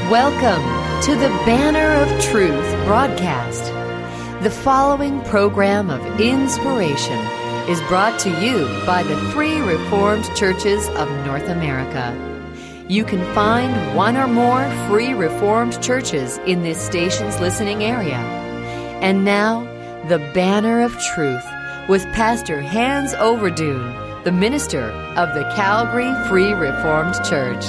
Welcome to the Banner of Truth broadcast. The following program of inspiration is brought to you by the Free Reformed Churches of North America. You can find one or more Free Reformed churches in this station's listening area. And now, the Banner of Truth with Pastor Hans Overdoen, the minister of the Calgary Free Reformed Church.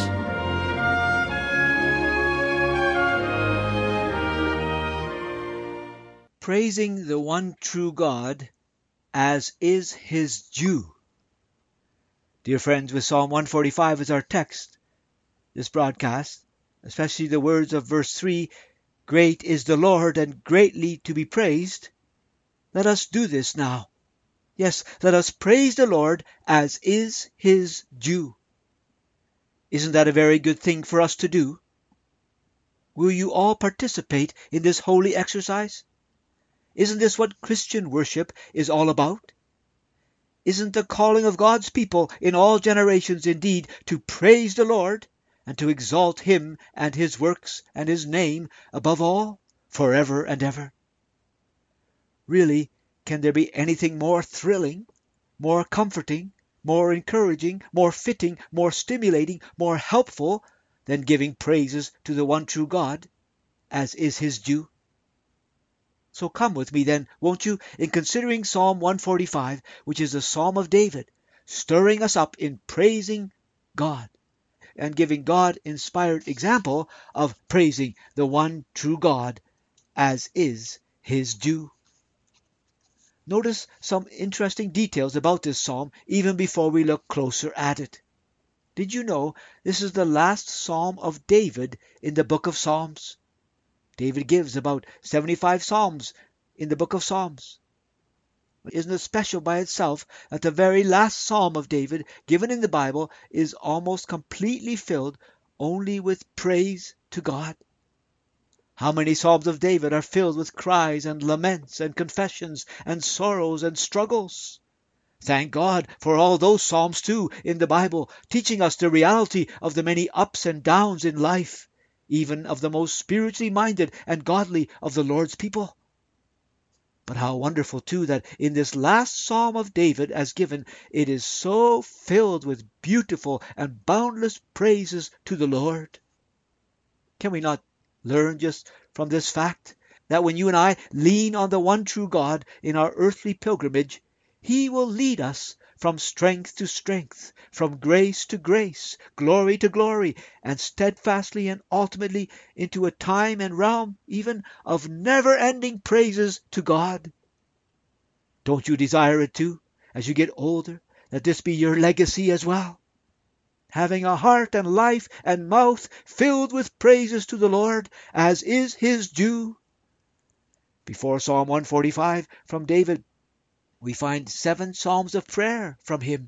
Praising the one true God as is his due. Dear friends, with Psalm 145 as our text, this broadcast, especially the words of verse 3, "Great is the Lord and greatly to be praised," let us do this now. Yes, let us praise the Lord as is his due. Isn't that a very good thing for us to do? Will you all participate in this holy exercise? Isn't this what Christian worship is all about? Isn't the calling of God's people in all generations indeed to praise the Lord and to exalt him and his works and his name above all, forever and ever? Really, can there be anything more thrilling, more comforting, more encouraging, more fitting, more stimulating, more helpful than giving praises to the one true God, as is his due? So come with me then, won't you, in considering Psalm 145, which is a psalm of David, stirring us up in praising God and giving God-inspired example of praising the one true God as is his due. Notice some interesting details about this psalm even before we look closer at it. Did you know this is the last psalm of David in the book of Psalms? David gives about 75 psalms in the book of Psalms. Isn't it special by itself that the very last psalm of David given in the Bible is almost completely filled only with praise to God? How many psalms of David are filled with cries and laments and confessions and sorrows and struggles? Thank God for all those psalms too in the Bible, teaching us the reality of the many ups and downs in life, even of the most spiritually minded and godly of the Lord's people. But how wonderful too that in this last psalm of David as given, it is so filled with beautiful and boundless praises to the Lord. Can we not learn just from this fact that when you and I lean on the one true God in our earthly pilgrimage, he will lead us from strength to strength, from grace to grace, glory to glory, and steadfastly and ultimately into a time and realm even of never-ending praises to God? Don't you desire it too, as you get older, that this be your legacy as well? Having a heart and life and mouth filled with praises to the Lord, as is his due. Before Psalm 145 from David, we find 7 psalms of prayer from him.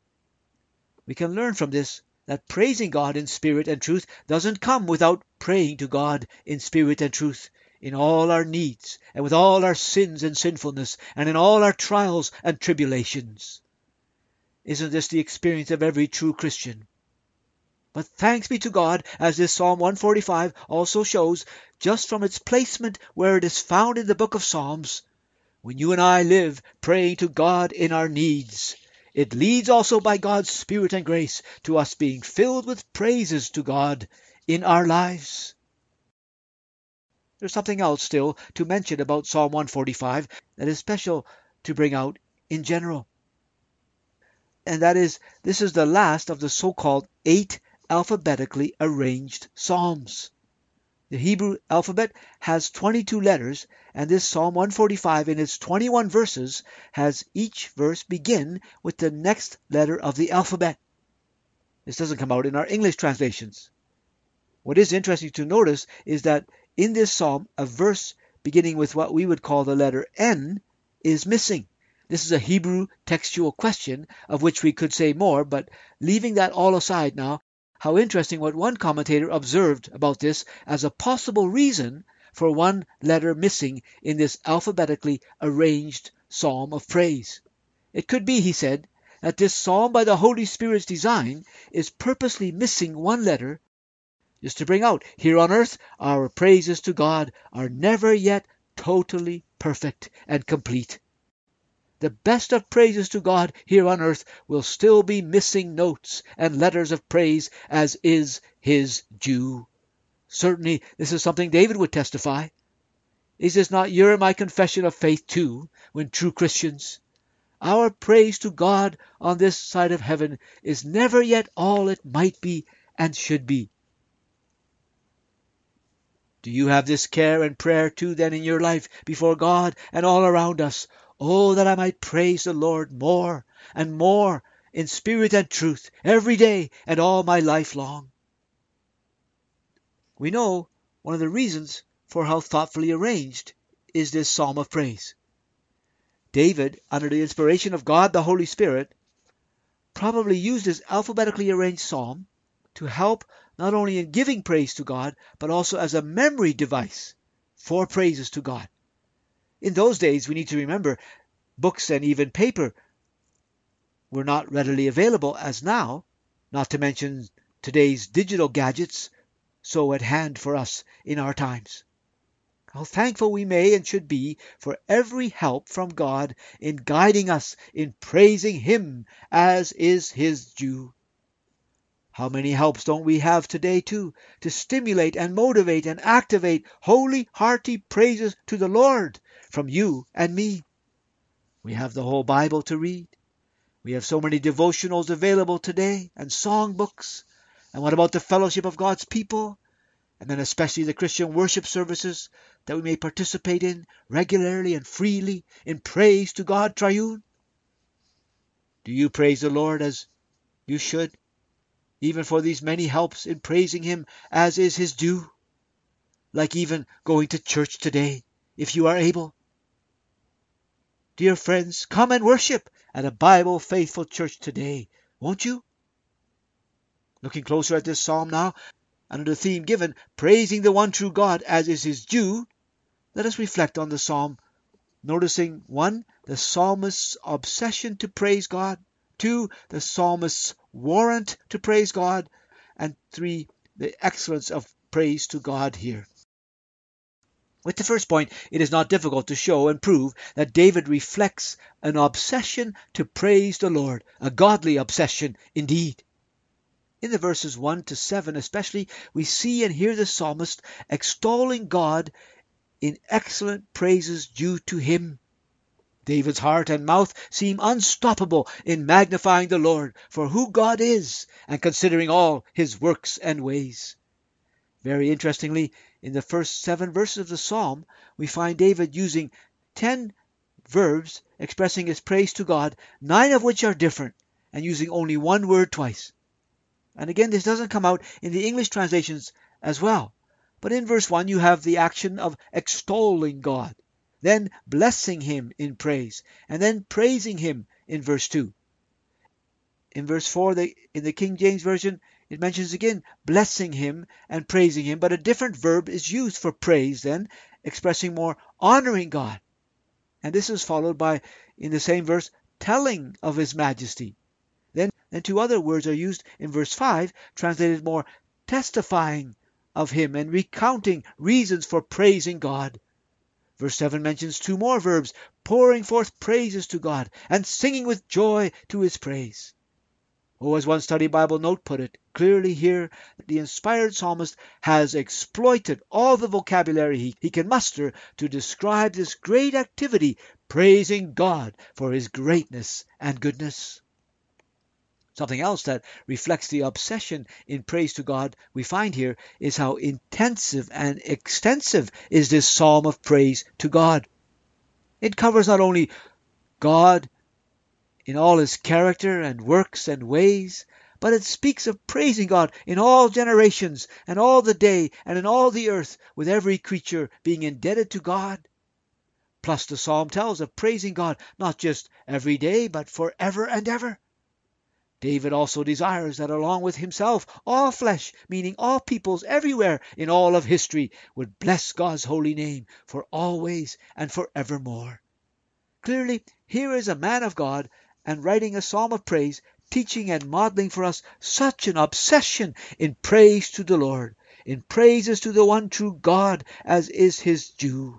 We can learn from this that praising God in spirit and truth doesn't come without praying to God in spirit and truth, in all our needs, and with all our sins and sinfulness, and in all our trials and tribulations. Isn't this the experience of every true Christian? But thanks be to God, as this Psalm 145 also shows, just from its placement where it is found in the book of Psalms, when you and I live praying to God in our needs, it leads also by God's Spirit and grace to us being filled with praises to God in our lives. There's something else still to mention about Psalm 145 that is special to bring out in general. And that is, this is the last of the so-called 8 alphabetically arranged psalms. The Hebrew alphabet has 22 letters, and this Psalm 145 in its 21 verses has each verse begin with the next letter of the alphabet. This doesn't come out in our English translations. What is interesting to notice is that in this psalm, a verse beginning with what we would call the letter N is missing. This is a Hebrew textual question of which we could say more, but leaving that all aside now, how interesting what one commentator observed about this as a possible reason for one letter missing in this alphabetically arranged psalm of praise. It could be, he said, that this psalm by the Holy Spirit's design is purposely missing one letter Just to bring out, here on earth, our praises to God are never yet totally perfect and complete. The best of praises to God here on earth will still be missing notes and letters of praise as is his due. Certainly, this is something David would testify. Is this not your and my confession of faith too, when true Christians? Our praise to God on this side of heaven is never yet all it might be and should be. Do you have this care and prayer too then in your life before God and all around us? Oh, that I might praise the Lord more and more in spirit and truth every day and all my life long. We know one of the reasons for how thoughtfully arranged is this psalm of praise. David, under the inspiration of God the Holy Spirit, probably used this alphabetically arranged psalm to help not only in giving praise to God, but also as a memory device for praises to God. In those days, we need to remember, books and even paper were not readily available as now, not to mention today's digital gadgets so at hand for us in our times. How thankful we may and should be for every help from God in guiding us in praising Him as is His due. How many helps don't we have today too to stimulate and motivate and activate holy, hearty praises to the Lord from you and me. We have the whole Bible to read. We have so many devotionals available today and songbooks. And what about the fellowship of God's people? And then especially the Christian worship services that we may participate in regularly and freely in praise to God Triune. Do you praise the Lord as you should, even for these many helps in praising Him as is His due? Like even going to church today, if you are able. Dear friends, come and worship at a Bible faithful church today, won't you? Looking closer at this psalm now, under the theme given, praising the one true God as is His due, let us reflect on the psalm, noticing 1, the psalmist's obsession to praise God, 2, the psalmist's warrant to praise God, and 3, the excellence of praise to God here. With the first point, it is not difficult to show and prove that David reflects an obsession to praise the Lord, a godly obsession indeed. In the verses 1 to 7 especially, we see and hear the psalmist extolling God in excellent praises due to Him. David's heart and mouth seem unstoppable in magnifying the Lord for who God is and considering all His works and ways. Very interestingly, in the first 7 verses of the psalm, we find David using 10 verbs expressing his praise to God, 9 of which are different, and using only one word twice. And again, this doesn't come out in the English translations as well. But in verse 1, you have the action of extolling God, then blessing Him in praise, and then praising Him in verse 2. In verse 4, in the King James Version, it mentions again blessing Him and praising Him, but a different verb is used for praise then, expressing more honoring God. And this is followed by, in the same verse, telling of His majesty. Then 2 other words are used in verse 5, translated more testifying of Him and recounting reasons for praising God. Verse 7 mentions 2 more verbs, pouring forth praises to God and singing with joy to His praise. Oh, as one study Bible note put it, clearly here the inspired psalmist has exploited all the vocabulary he can muster to describe this great activity, praising God for His greatness and goodness. Something else that reflects the obsession in praise to God we find here is how intensive and extensive is this psalm of praise to God. It covers not only God in all His character and works and ways, but it speaks of praising God in all generations and all the day and in all the earth, with every creature being indebted to God. Plus the psalm tells of praising God not just every day, but forever and ever. David also desires that along with himself, all flesh, meaning all peoples everywhere in all of history, would bless God's holy name for always and forevermore. Clearly, here is a man of God and writing a psalm of praise, teaching and modeling for us such an obsession in praise to the Lord. in praises to the one true God as is his due.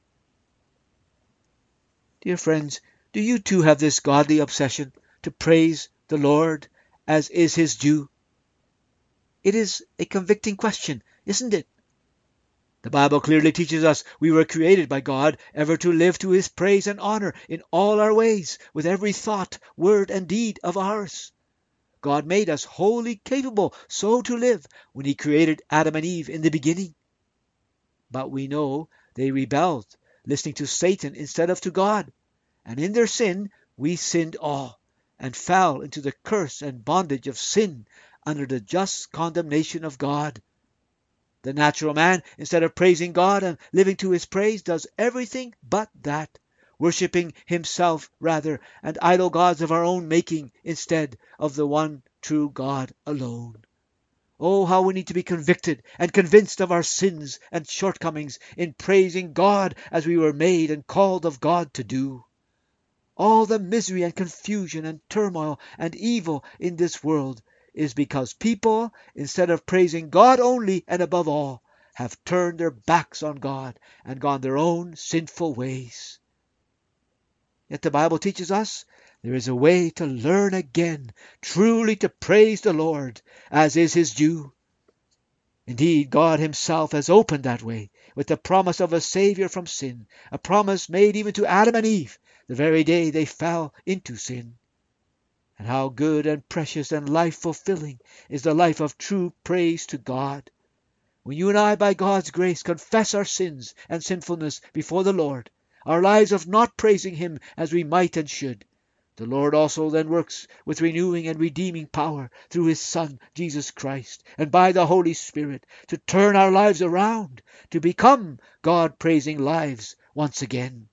Dear friends, do you too have this godly obsession to praise the Lord as is his due? It is a convicting question, isn't it? The Bible clearly teaches us we were created by God ever to live to his praise and honor in all our ways, with every thought, word, and deed of ours. God made us wholly capable so to live when he created Adam and Eve in the beginning. But we know they rebelled, listening to Satan instead of to God. And in their sin, we sinned all, and fell into the curse and bondage of sin under the just condemnation of God. The natural man, instead of praising God and living to his praise, does everything but that, worshipping himself rather, and idol gods of our own making instead of the one true God alone. Oh, how we need to be convicted and convinced of our sins and shortcomings in praising God as we were made and called of God to do. All the misery and confusion and turmoil and evil in this world is because people, instead of praising God only and above all, have turned their backs on God and gone their own sinful ways. Yet the Bible teaches us there is a way to learn again truly to praise the Lord as is his due. Indeed, God himself has opened that way with the promise of a Savior from sin, a promise made even to Adam and Eve the very day they fell into sin. And how good and precious and life-fulfilling is the life of true praise to God. When you and I, by God's grace, confess our sins and sinfulness before the Lord, our lives of not praising him as we might and should, the Lord also then works with renewing and redeeming power through his Son, Jesus Christ, and by the Holy Spirit to turn our lives around, to become God-praising lives once again.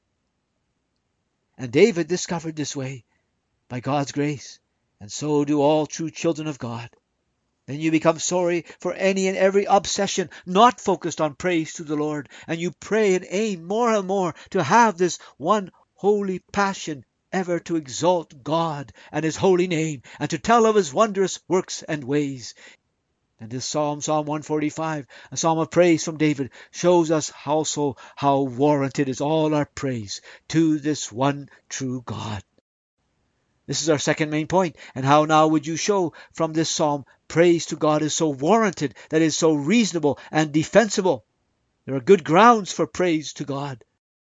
And David discovered this way by God's grace, and so do all true children of God. Then you become sorry for any and every obsession not focused on praise to the Lord, and you pray and aim more and more to have this one holy passion ever to exalt God and his holy name, and to tell of his wondrous works and ways. And this Psalm 145, a psalm of praise from David, shows us also how warranted is all our praise to this one true God. This is our second main point. And how now would you show from this psalm praise to God is so warranted, that is so reasonable and defensible? There are good grounds for praise to God.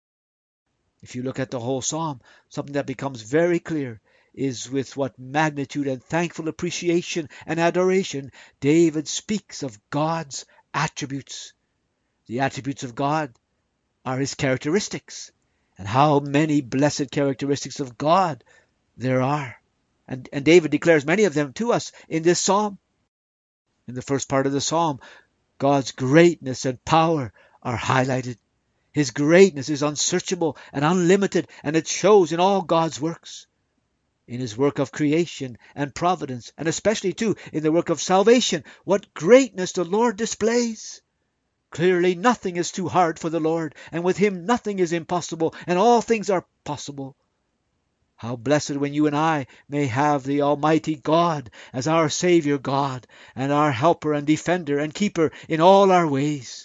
If you look at the whole psalm, something that becomes very clear is with what magnitude and thankful appreciation and adoration David speaks of God's attributes. The attributes of God are his characteristics. And how many blessed characteristics of God there are. And David declares many of them to us in this psalm. In the first part of the psalm, God's greatness and power are highlighted. His greatness is unsearchable and unlimited, and it shows in all God's works. In his work of creation and providence, and especially too in the work of salvation, what greatness the Lord displays. Clearly nothing is too hard for the Lord, and with him nothing is impossible, and all things are possible. How blessed when you and I may have the Almighty God as our Savior God, and our helper and defender and keeper in all our ways.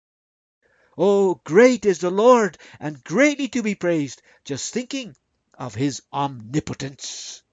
Oh, great is the Lord, and greatly to be praised, just thinking of his omnipotence.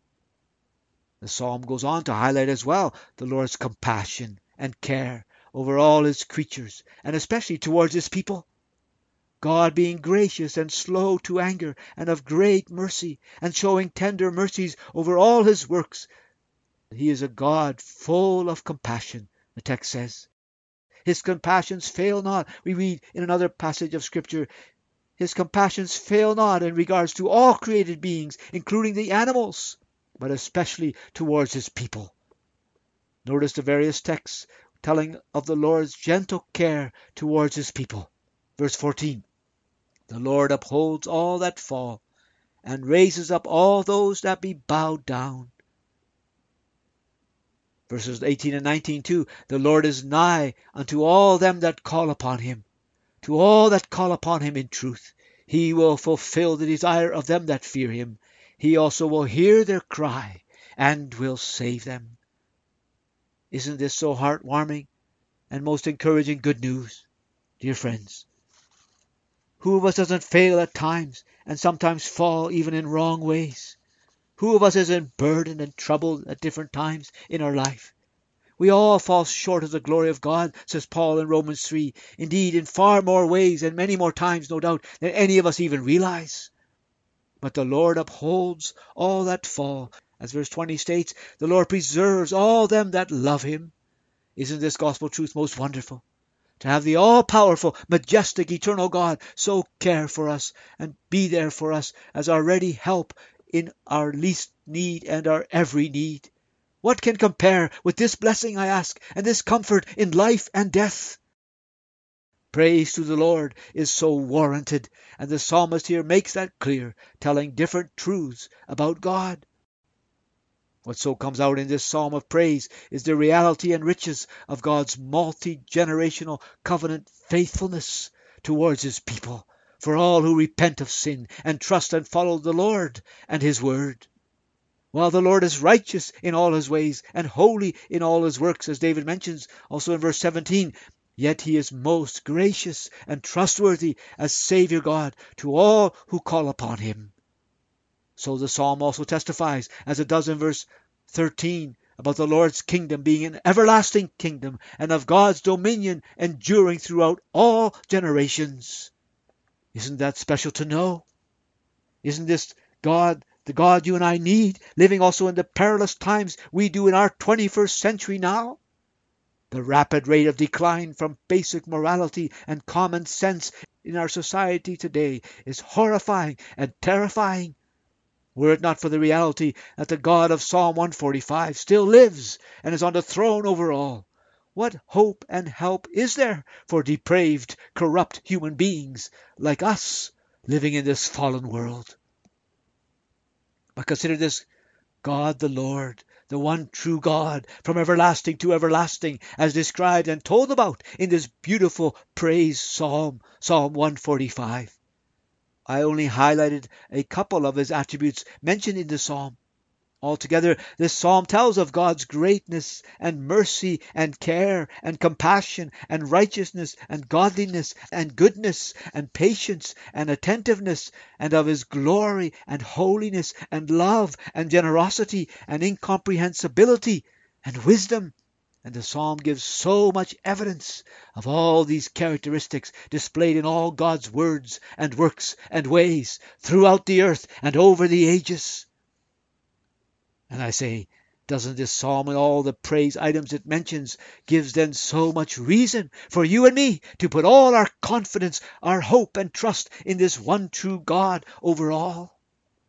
The psalm goes on to highlight as well the Lord's compassion and care over all his creatures, and especially towards his people. God being gracious and slow to anger and of great mercy, and showing tender mercies over all his works. He is a God full of compassion, the text says. His compassions fail not. We read in another passage of Scripture, his compassions fail not in regards to all created beings, including the animals, but especially towards his people. Notice the various texts telling of the Lord's gentle care towards his people. Verse 14. The Lord upholds all that fall, and raises up all those that be bowed down. Verses 18 and 19 too. The Lord is nigh unto all them that call upon him, to all that call upon him in truth. He will fulfill the desire of them that fear him. He also will hear their cry, and will save them. Isn't this so heartwarming? and most encouraging good news, dear friends. Who of us doesn't fail at times and sometimes fall even in wrong ways? Who of us isn't burdened and troubled at different times in our life? We all fall short of the glory of God, says Paul in Romans 3. Indeed, in far more ways and many more times, no doubt, than any of us even realize. But the Lord upholds all that fall. As verse 20 states, the Lord preserves all them that love him. Isn't this gospel truth most wonderful? To have the all-powerful, majestic, eternal God so care for us and be there for us as our ready help in our least need and our every need. What can compare with this blessing, I ask, and this comfort in life and death? Praise to the Lord is so warranted, and the psalmist here makes that clear, telling different truths about God. What so comes out in this psalm of praise is the reality and riches of God's multi-generational covenant faithfulness towards his people, for all who repent of sin and trust and follow the Lord and his word. While the Lord is righteous in all his ways and holy in all his works, as David mentions also in verse 17, yet he is most gracious and trustworthy as Saviour God to all who call upon him. So the psalm also testifies, as it does in verse 13, about the Lord's kingdom being an everlasting kingdom and of God's dominion enduring throughout all generations. Isn't that special to know? Isn't this God the God you and I need, living also in the perilous times we do in our 21st century now? The rapid rate of decline from basic morality and common sense in our society today is horrifying and terrifying. Were it not for the reality that the God of Psalm 145 still lives and is on the throne over all, what hope and help is there for depraved, corrupt human beings like us living in this fallen world? But consider this God the Lord, the one true God, from everlasting to everlasting, as described and told about in this beautiful praise psalm, Psalm 145. I only highlighted a couple of his attributes mentioned in the psalm. Altogether, this psalm tells of God's greatness and mercy and care and compassion and righteousness and godliness and goodness and patience and attentiveness, and of his glory and holiness and love and generosity and incomprehensibility and wisdom. And the psalm gives so much evidence of all these characteristics displayed in all God's words and works and ways throughout the earth and over the ages. And I say, doesn't this psalm and all the praise items it mentions gives then so much reason for you and me to put all our confidence, our hope and trust in this one true God over all?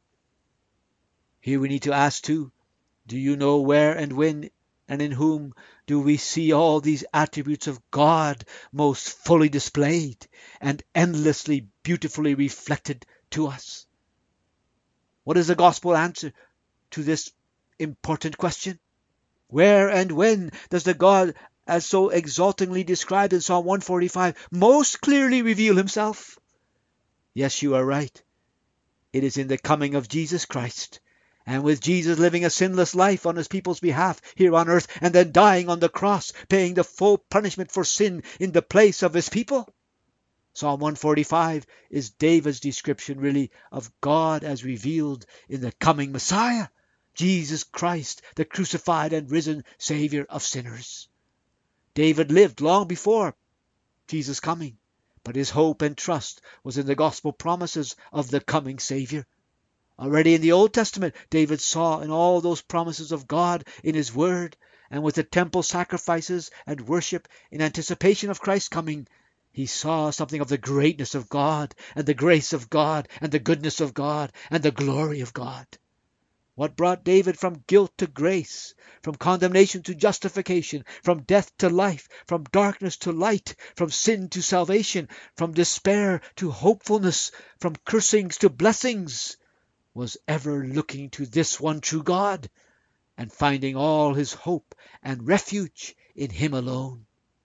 Here we need to ask too, do you know where and when and in whom do we see all these attributes of God most fully displayed and endlessly beautifully reflected to us? What is the gospel answer to this important question? Where and when does the God as so exultingly described in Psalm 145 most clearly reveal himself? Yes, you are right. It is in the coming of Jesus Christ, and with Jesus living a sinless life on his people's behalf here on earth, and then dying on the cross, paying the full punishment for sin in the place of his people. Psalm 145 is David's description, really, of God as revealed in the coming Messiah, Jesus Christ, the crucified and risen Savior of sinners. David lived long before Jesus' coming, but his hope and trust was in the gospel promises of the coming Savior. Already in the Old Testament, David saw in all those promises of God in his word, and with the temple sacrifices and worship in anticipation of Christ's coming, he saw something of the greatness of God, and the grace of God, and the goodness of God, and the glory of God. What brought David from guilt to grace, from condemnation to justification, from death to life, from darkness to light, from sin to salvation, from despair to hopefulness, from cursings to blessings, was ever looking to this one true God and finding all his hope and refuge in him alone.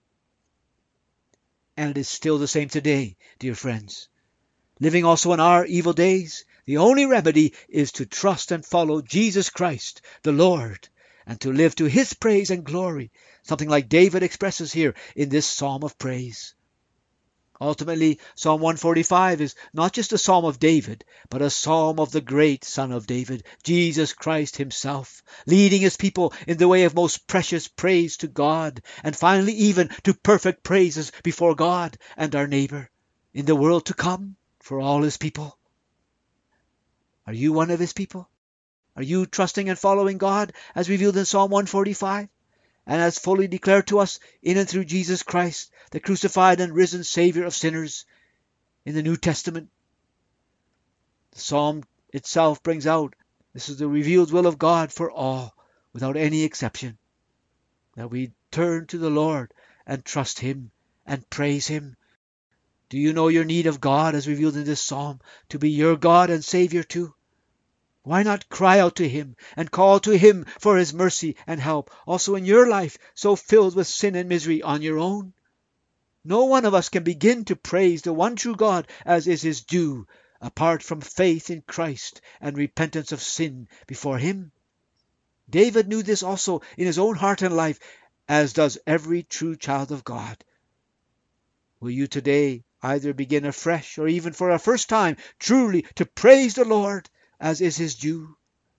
And it is still the same today, dear friends. Living also in our evil days, the only remedy is to trust and follow Jesus Christ, the Lord, and to live to his praise and glory, something like David expresses here in this psalm of praise. Ultimately, Psalm 145 is not just a psalm of David, but a psalm of the great Son of David, Jesus Christ himself, leading his people in the way of most precious praise to God, and finally even to perfect praises before God and our neighbor in the world to come for all his people. Are you one of his people? Are you trusting and following God as revealed in Psalm 145? And as fully declared to us in and through Jesus Christ, the crucified and risen Savior of sinners in the New Testament? The psalm itself brings out this is the revealed will of God for all, without any exception, that we turn to the Lord and trust him and praise him. Do you know your need of God as revealed in this psalm to be your God and Savior too? Why not cry out to him and call to him for his mercy and help also in your life so filled with sin and misery on your own? No one of us can begin to praise the one true God as is his due apart from faith in Christ and repentance of sin before him. David knew this also in his own heart and life, as does every true child of God. Will you today either begin afresh or even for a first time truly to praise the Lord as is his due?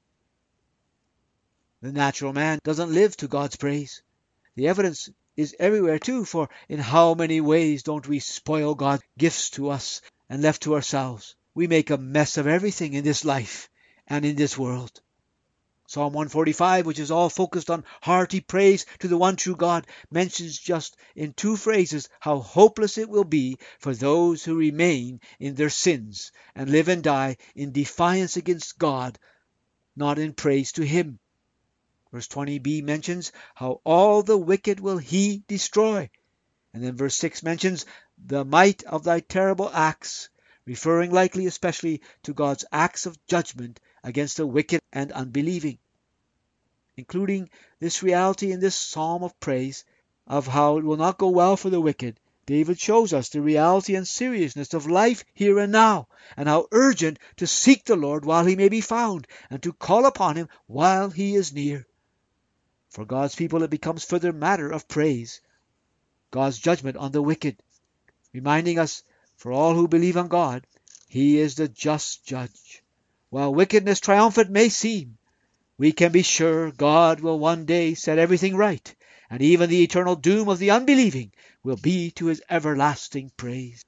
The natural man doesn't live to God's praise. The evidence is everywhere too, for in how many ways don't we spoil God's gifts to us, and left to ourselves, we make a mess of everything in this life and in this world. Psalm 145, which is all focused on hearty praise to the one true God, mentions just in 2 phrases how hopeless it will be for those who remain in their sins and live and die in defiance against God, not in praise to him. Verse 20b mentions how all the wicked will he destroy. And then verse 6 mentions the might of thy terrible acts, referring likely especially to God's acts of judgment against the wicked and unbelieving. Including this reality in this psalm of praise of how it will not go well for the wicked, David shows us the reality and seriousness of life here and now, and how urgent to seek the Lord while he may be found, and to call upon him while he is near. For God's people it becomes further matter of praise, God's judgment on the wicked, reminding us, for all who believe on God, he is the just judge. While wickedness triumphant may seem, we can be sure God will one day set everything right, and even the eternal doom of the unbelieving will be to his everlasting praise.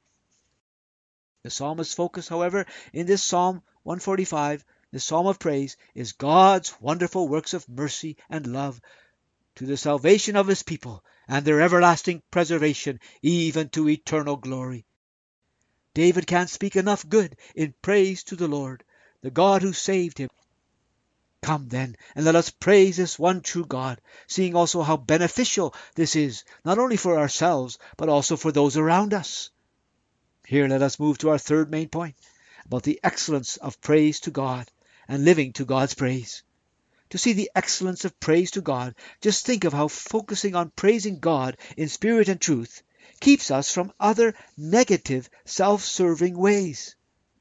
The psalmist's focus, however, in this Psalm 145, the psalm of praise, is God's wonderful works of mercy and love to the salvation of his people and their everlasting preservation, even to eternal glory. David can't speak enough good in praise to the Lord, the God who saved him. Come then, and let us praise this one true God, seeing also how beneficial this is, not only for ourselves, but also for those around us. Here let us move to our third main point, about the excellence of praise to God and living to God's praise. To see the excellence of praise to God, just think of how focusing on praising God in spirit and truth keeps us from other negative, self-serving ways.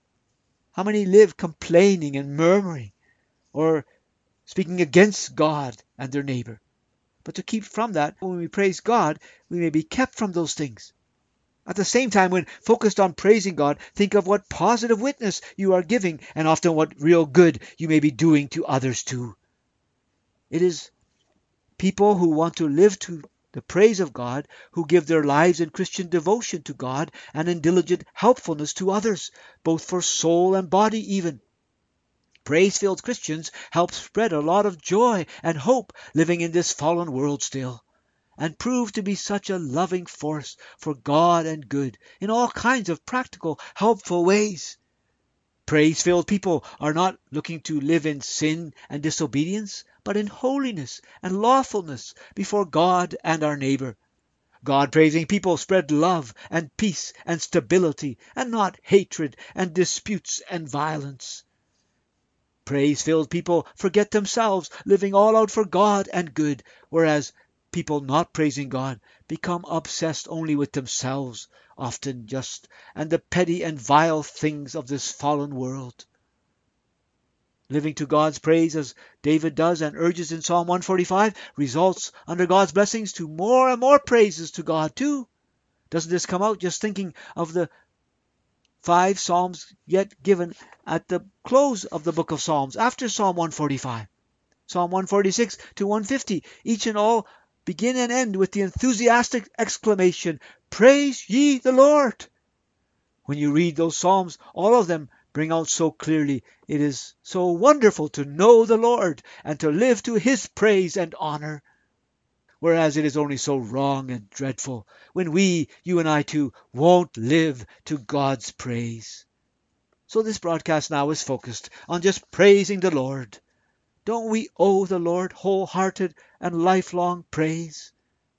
How many live complaining and murmuring, or speaking against God and their neighbor? But to keep from that, when we praise God, we may be kept from those things. At the same time, when focused on praising God, think of what positive witness you are giving, and often what real good you may be doing to others too. It is people who want to live to the praise of God who give their lives in Christian devotion to God and in diligent helpfulness to others, both for soul and body even. Praise-filled Christians help spread a lot of joy and hope living in this fallen world still, and prove to be such a loving force for God and good in all kinds of practical, helpful ways. Praise-filled people are not looking to live in sin and disobedience, but in holiness and lawfulness before God and our neighbor. God-praising people spread love and peace and stability, and not hatred and disputes and violence. Praise-filled people forget themselves, living all out for God and good, whereas people not praising God become obsessed only with themselves, often just, and the petty and vile things of this fallen world. Living to God's praise as David does and urges in Psalm 145 results under God's blessings to more and more praises to God too. Doesn't this come out just thinking of the 5 Psalms yet given at the close of the book of Psalms after Psalm 145? Psalm 146 to 150, each and all begin and end with the enthusiastic exclamation, "Praise ye the Lord!" When you read those Psalms, all of them bring out so clearly, it is so wonderful to know the Lord and to live to His praise and honor. Whereas it is only so wrong and dreadful when we, you and I too, won't live to God's praise. So this broadcast now is focused on just praising the Lord. Don't we owe the Lord wholehearted and lifelong praise?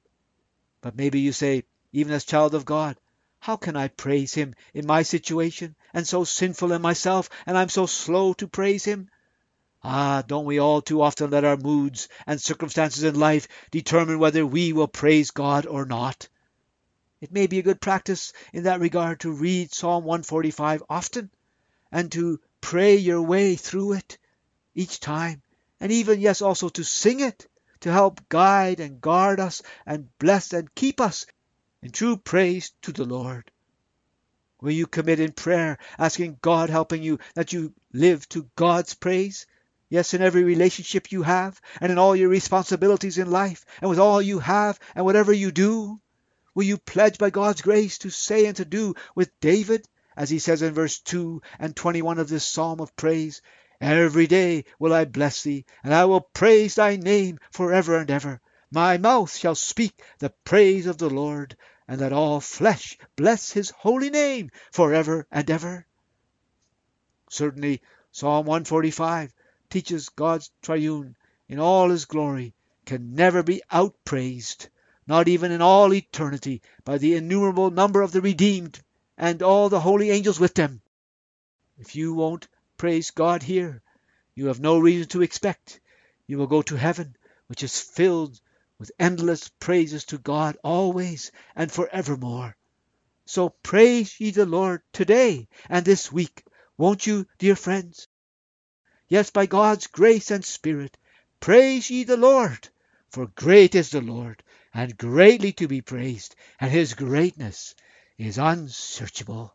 But maybe you say, even as child of God, how can I praise Him in my situation, and so sinful in myself, and I'm so slow to praise Him? Don't we all too often let our moods and circumstances in life determine whether we will praise God or not? It may be a good practice in that regard to read Psalm 145 often, and to pray your way through it each time, and even, yes, also to sing it, to help guide and guard us and bless and keep us in true praise to the Lord. Will you commit in prayer, asking God helping you, that you live to God's praise? Yes, in every relationship you have, and in all your responsibilities in life, and with all you have, and whatever you do? Will you pledge by God's grace to say and to do with David, as he says in verse 2 and 21 of this psalm of praise, "Every day will I bless thee, and I will praise thy name forever and ever. My mouth shall speak the praise of the Lord, and let all flesh bless his holy name forever and ever." Certainly, Psalm 145 teaches God's triune in all his glory can never be outpraised, not even in all eternity, by the innumerable number of the redeemed and all the holy angels with them. If you won't praise God here, you have no reason to expect you will go to heaven, which is filled with endless praises to God always and forevermore. So praise ye the Lord today and this week, won't you, dear friends? Yes, by God's grace and Spirit, praise ye the Lord, for great is the Lord, and greatly to be praised, and his greatness is unsearchable.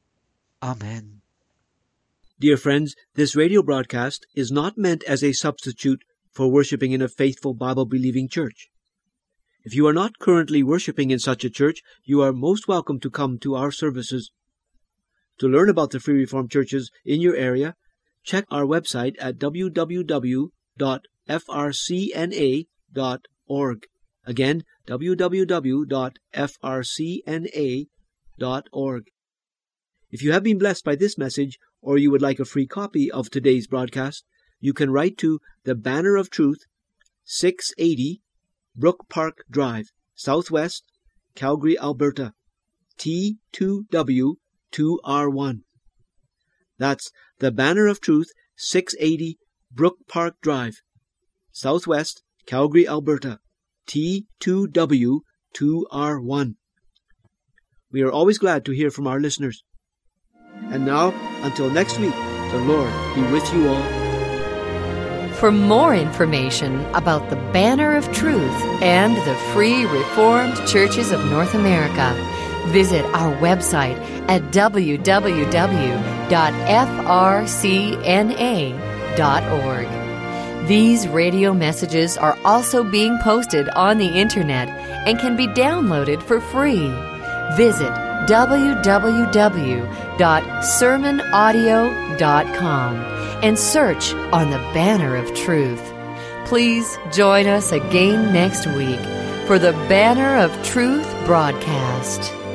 Amen. Dear friends, this radio broadcast is not meant as a substitute for worshiping in a faithful Bible-believing church. If you are not currently worshiping in such a church, you are most welcome to come to our services. To learn about the Free Reformed churches in your area, check our website at www.frcna.org. Again, www.frcna.org. If you have been blessed by this message, or you would like a free copy of today's broadcast, you can write to the Banner of Truth, 680 Brook Park Drive, Southwest, Calgary, Alberta, T2W2R1. That's the Banner of Truth, 680 Brook Park Drive, Southwest, Calgary, Alberta, T2W2R1. We are always glad to hear from our listeners. And now, until next week, the Lord be with you all. For more information about the Banner of Truth and the Free Reformed Churches of North America, visit our website at www.frcna.org. These radio messages are also being posted on the Internet and can be downloaded for free. Visit www.sermonaudio.com and search on the Banner of Truth. Please join us again next week for the Banner of Truth broadcast.